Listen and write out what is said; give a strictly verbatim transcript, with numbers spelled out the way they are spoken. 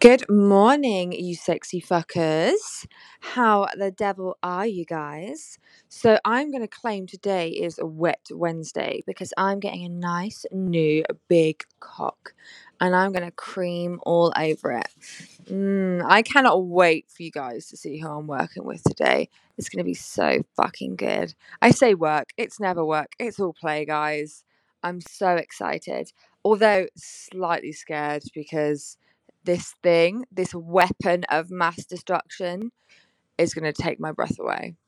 Good morning, you sexy fuckers. How the devil are you guys? So, I'm going to claim today is a wet Wednesday because I'm getting a nice new big cock and I'm going to cream all over it. Mm, I cannot wait for you guys to see who I'm working with today. It's going to be so fucking good. I say work, it's never work, it's all play, guys. I'm so excited, although slightly scared because this thing, this weapon of mass destruction, is going to take my breath away.